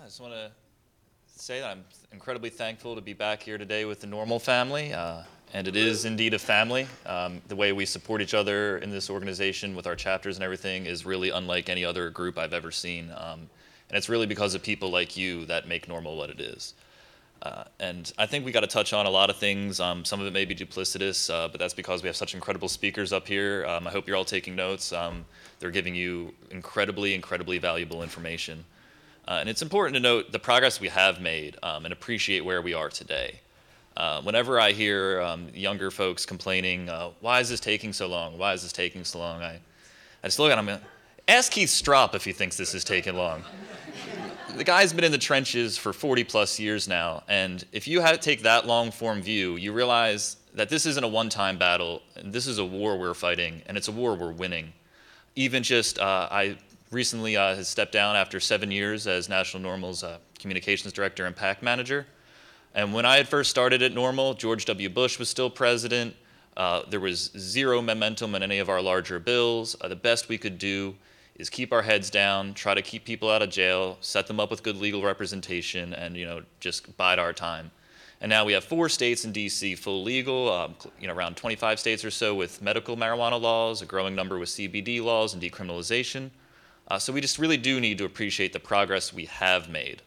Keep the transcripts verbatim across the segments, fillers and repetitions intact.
just want to say that I'm incredibly thankful to be back here today with the Normal family, uh, and it is indeed a family. Um, the way we support each other in this organization with our chapters and everything is really unlike any other group I've ever seen, um, and it's really because of people like you that make Normal what it is. Uh, and I think we got to touch on a lot of things. Um, some of it may be duplicitous, uh, but that's because we have such incredible speakers up here. Um, I hope you're all taking notes. Um, they're giving you incredibly, incredibly valuable information. Uh, and it's important to note the progress we have made um, and appreciate where we are today. Uh, whenever I hear um, younger folks complaining, uh, why is this taking so long? Why is this taking so long? I, I just look at them and ask Keith Strop if he thinks this is taking long. The guy's been in the trenches for forty plus years now, and if you have, take that long-form view, you realize that this isn't a one-time battle, and this is a war we're fighting, and it's a war we're winning. Even just, uh, I recently uh, has stepped down after seven years as National Normal's uh, Communications Director and PAC Manager. And when I had first started at Normal, George W. Bush was still president. Uh, there was zero momentum in any of our larger bills. Uh, the best we could do is keep our heads down, try to keep people out of jail, set them up with good legal representation, and you know just bide our time. And now we have four states in D C full legal, um, you know around twenty-five states or so with medical marijuana laws, a growing number with C B D laws and decriminalization. Uh, so we just really do need to appreciate the progress we have made.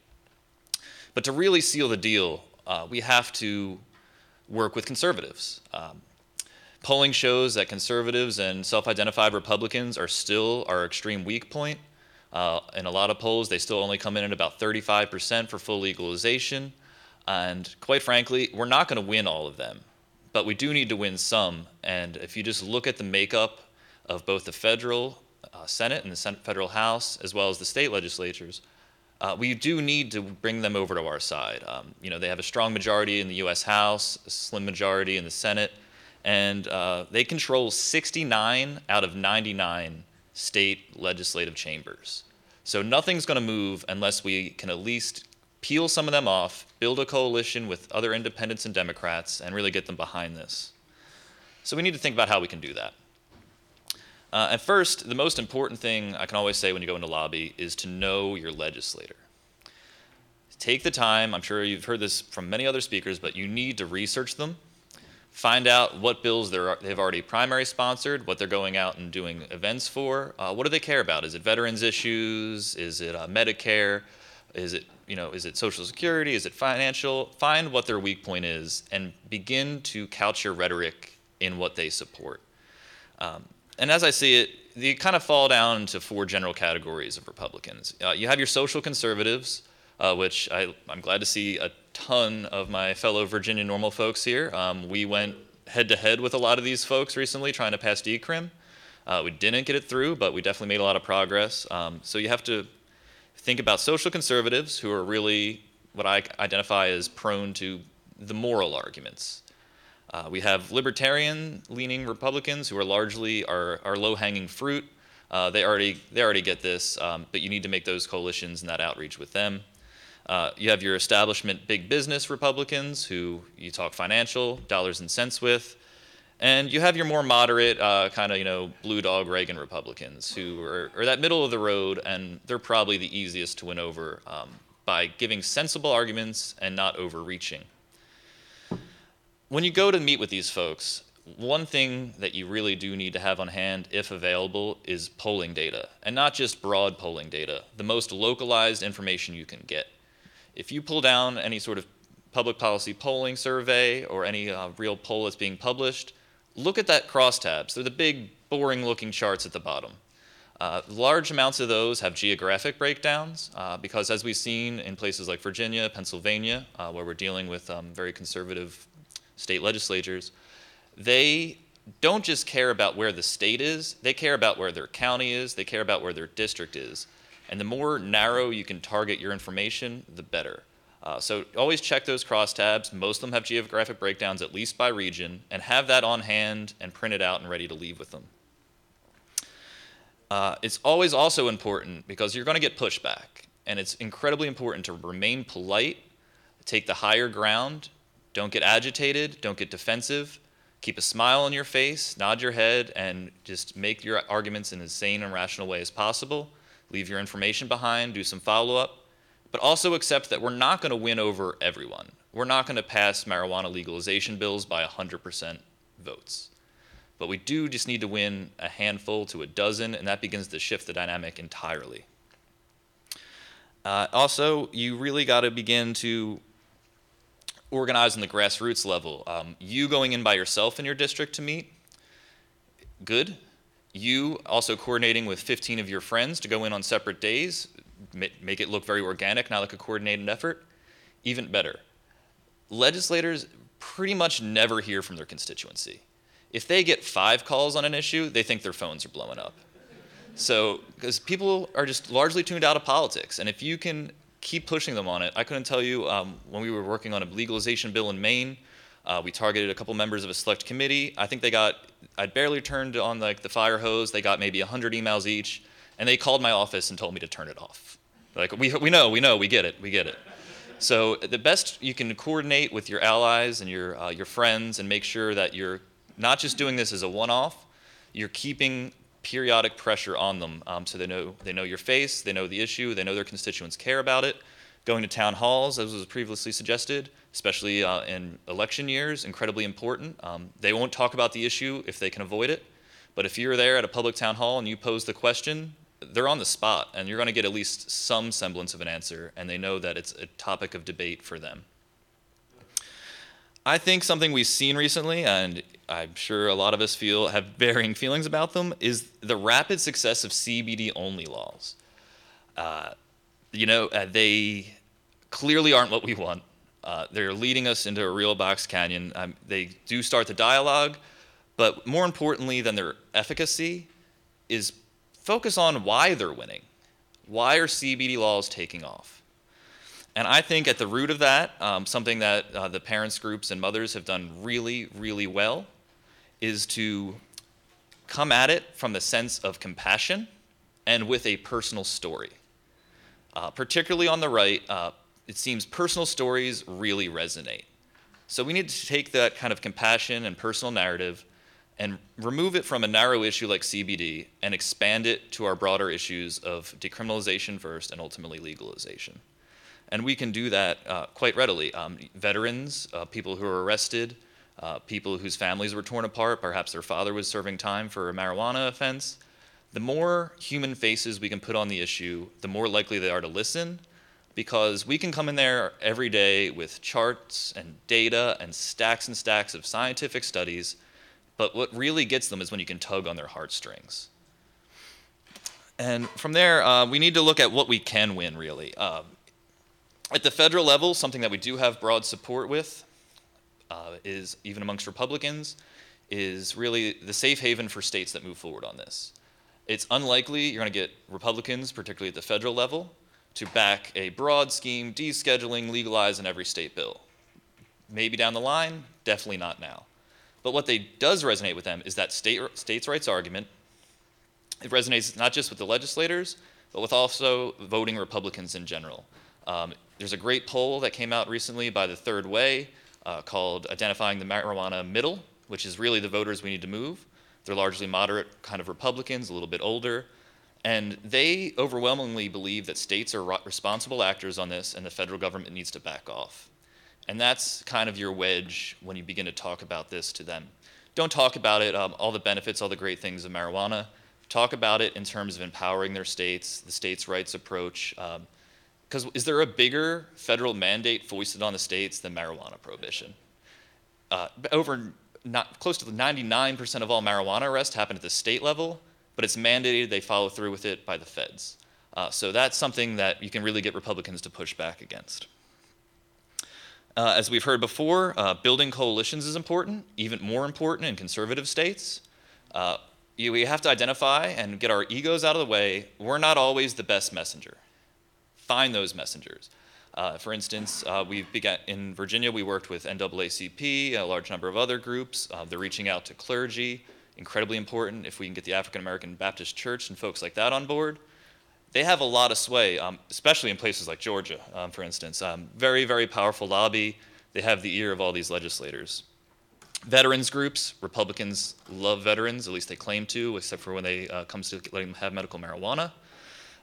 But to really seal the deal, uh, we have to work with conservatives. Um, polling shows that conservatives and self-identified Republicans are still our extreme weak point. Uh, in a lot of polls, they still only come in at about thirty-five percent for full legalization. And quite frankly, we're not going to win all of them. But we do need to win some. And if you just look at the makeup of both the federal Uh, Senate and the Senate Federal House, as well as the state legislatures, uh, we do need to bring them over to our side. Um, you know, they have a strong majority in the U S House, a slim majority in the Senate, and uh, they control sixty-nine out of ninety-nine state legislative chambers. So nothing's going to move unless we can at least peel some of them off, build a coalition with other independents and Democrats, and really get them behind this. So we need to think about how we can do that. Uh, at first, the most important thing I can always say when you go into lobby is to know your legislator. Take the time, I'm sure you've heard this from many other speakers, but you need to research them, find out what bills they're, they've already primary sponsored, what they're going out and doing events for. Uh, what do they care about? Is it veterans issues? Is it uh, Medicare? Is it, you know, is it Social Security? Is it financial? Find what their weak point is and begin to couch your rhetoric in what they support. Um, And as I see it, they kind of fall down into four general categories of Republicans. Uh, you have your social conservatives, uh, which I, I'm glad to see a ton of my fellow Virginia Normal folks here. Um, we went head-to-head with a lot of these folks recently trying to pass decrim. Uh, we didn't get it through, but we definitely made a lot of progress. Um, so you have to think about social conservatives who are really what I identify as prone to the moral arguments. Uh, we have libertarian-leaning Republicans who are largely our, our low-hanging fruit. Uh, they already they already get this, um, but you need to make those coalitions and that outreach with them. Uh, you have your establishment big business Republicans who you talk financial, dollars and cents with. And you have your more moderate, uh, kind of, you know, blue dog Reagan Republicans who are, are that middle of the road, and they're probably the easiest to win over um, by giving sensible arguments and not overreaching. When you go to meet with these folks, one thing that you really do need to have on hand, if available, is polling data. And not just broad polling data, the most localized information you can get. If you pull down any sort of public policy polling survey or any uh, real poll that's being published, look at that crosstabs. They're the big, boring-looking charts at the bottom. Uh, large amounts of those have geographic breakdowns uh, because, as we've seen in places like Virginia, Pennsylvania, uh, where we're dealing with um, very conservative state legislatures, they don't just care about where the state is, they care about where their county is, they care about where their district is. And the more narrow you can target your information, the better. Uh, so always check those crosstabs. Most of them have geographic breakdowns, at least by region, and have that on hand and print it out and ready to leave with them. Uh, it's always also important because you're going to get pushback, and it's incredibly important to remain polite, take the higher ground. Don't get agitated, don't get defensive, keep a smile on your face, nod your head, and just make your arguments in as sane and rational way as possible. Leave your information behind, do some follow-up, but also accept that we're not going to win over everyone. We're not going to pass marijuana legalization bills by one hundred percent votes. But we do just need to win a handful to a dozen, and that begins to shift the dynamic entirely. Uh, also, you really got to begin to organize on the grassroots level. Um, you going in by yourself in your district to meet, good. You also coordinating with fifteen of your friends to go in on separate days, make it look very organic, not like a coordinated effort, even better. Legislators pretty much never hear from their constituency. If they get five calls on an issue, they think their phones are blowing up. So, because people are just largely tuned out of politics, and if you can keep pushing them on it, I couldn't tell you, um, when we were working on a legalization bill in Maine, uh, we targeted a couple members of a select committee. I think they got, I barely turned on like the fire hose, they got maybe one hundred emails each, and they called my office and told me to turn it off. Like, we, we know, we know, we get it, we get it. So the best you can coordinate with your allies and your, uh, your friends and make sure that you're not just doing this as a one-off, you're keeping periodic pressure on them, um, so they know they know your face, they know the issue, they know their constituents care about it. Going to town halls, as was previously suggested, especially uh, in election years, incredibly important. Um, they won't talk about the issue if they can avoid it, but if you're there at a public town hall and you pose the question, they're on the spot, and you're going to get at least some semblance of an answer, and they know that it's a topic of debate for them. I think something we've seen recently, and I'm sure a lot of us feel have varying feelings about them, is the rapid success of C B D-only laws. Uh, you know, uh, they clearly aren't what we want. Uh, they're leading us into a real box canyon. Um, they do start the dialogue, but more importantly than their efficacy is focus on why they're winning. Why are C B D laws taking off? And I think at the root of that, um, something that uh, the parents groups and mothers have done really, really well is to come at it from the sense of compassion and with a personal story. Uh, particularly on the right, uh, it seems personal stories really resonate. So we need to take that kind of compassion and personal narrative and remove it from a narrow issue like C B D and expand it to our broader issues of decriminalization first and ultimately legalization. And we can do that uh, quite readily. Um, veterans, uh, people who are arrested, uh, people whose families were torn apart, perhaps their father was serving time for a marijuana offense. The more human faces we can put on the issue, the more likely they are to listen, because we can come in there every day with charts and data and stacks and stacks of scientific studies, but what really gets them is when you can tug on their heartstrings. And from there, uh, we need to look at what we can win, really. Uh, At the federal level, something that we do have broad support with, uh, is, even amongst Republicans, is really the safe haven for states that move forward on this. It's unlikely you're going to get Republicans, particularly at the federal level, to back a broad scheme, descheduling, legalize in every state bill. Maybe down the line, definitely not now. But what they does resonate with them is that state, states' rights argument. It resonates not just with the legislators, but with also voting Republicans in general. Um, there's a great poll that came out recently by the Third Way uh, called Identifying the Marijuana Middle, which is really the voters we need to move. They're largely moderate kind of Republicans, a little bit older, and they overwhelmingly believe that states are responsible actors on this and the federal government needs to back off. And that's kind of your wedge when you begin to talk about this to them. Don't talk about it, um, all the benefits, all the great things of marijuana. Talk about it in terms of empowering their states, the states' rights approach. Um, Because is there a bigger federal mandate foisted on the states than marijuana prohibition? Uh, over not, close to ninety-nine percent of all marijuana arrests happen at the state level, but it's mandated they follow through with it by the feds. Uh, so that's something that you can really get Republicans to push back against. Uh, as we've heard before, uh, building coalitions is important, even more important in conservative states. Uh, you, we have to identify and get our egos out of the way. We're not always the best messenger. Find those messengers. Uh, for instance, uh, we began in Virginia, we worked with N double A C P, a large number of other groups. Uh, they're reaching out to clergy, incredibly important if we can get the African American Baptist Church and folks like that on board. They have a lot of sway, um, especially in places like Georgia, um, for instance. Um, very, very powerful lobby. They have the ear of all these legislators. Veterans groups, Republicans love veterans, at least they claim to, except for when they uh, comes to letting them have medical marijuana.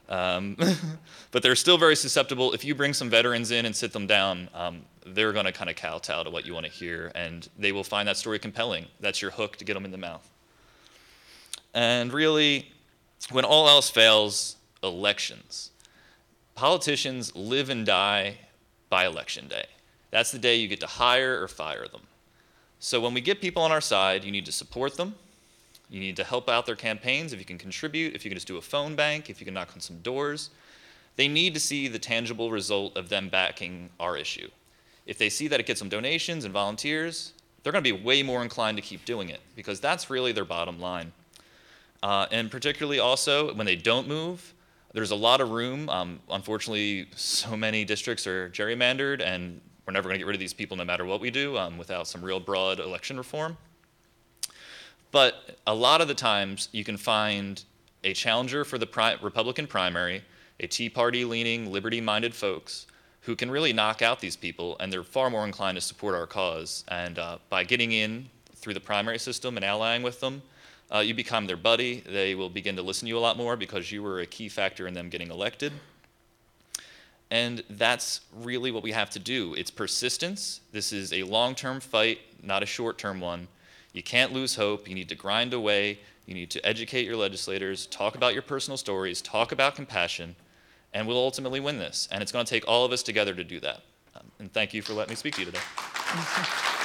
Um, but they're still very susceptible. If you bring some veterans in and sit them down, um, they're going to kind of kowtow to what you want to hear, and they will find that story compelling. That's your hook to get them in the mouth. And really, when all else fails, elections. Politicians live and die by election day. That's the day you get to hire or fire them. So when we get people on our side, you need to support them. You need to help out their campaigns if you can contribute, if you can just do a phone bank, if you can knock on some doors. They need to see the tangible result of them backing our issue. If they see that it gets them donations and volunteers, they're going to be way more inclined to keep doing it because that's really their bottom line. Uh, and particularly also, when they don't move, there's a lot of room. Um, unfortunately, so many districts are gerrymandered, and we're never going to get rid of these people no matter what we do um, without some real broad election reform. But a lot of the times, you can find a challenger for the pri- Republican primary, a Tea Party-leaning, liberty-minded folks who can really knock out these people, and they're far more inclined to support our cause. And uh, by getting in through the primary system and allying with them, uh, you become their buddy. They will begin to listen to you a lot more because you were a key factor in them getting elected. And that's really what we have to do. It's persistence. This is a long-term fight, not a short-term one. You can't lose hope. You need to grind away. You need to educate your legislators, talk about your personal stories, talk about compassion, and we'll ultimately win this. And it's going to take all of us together to do that. Um, and thank you for letting me speak to you today.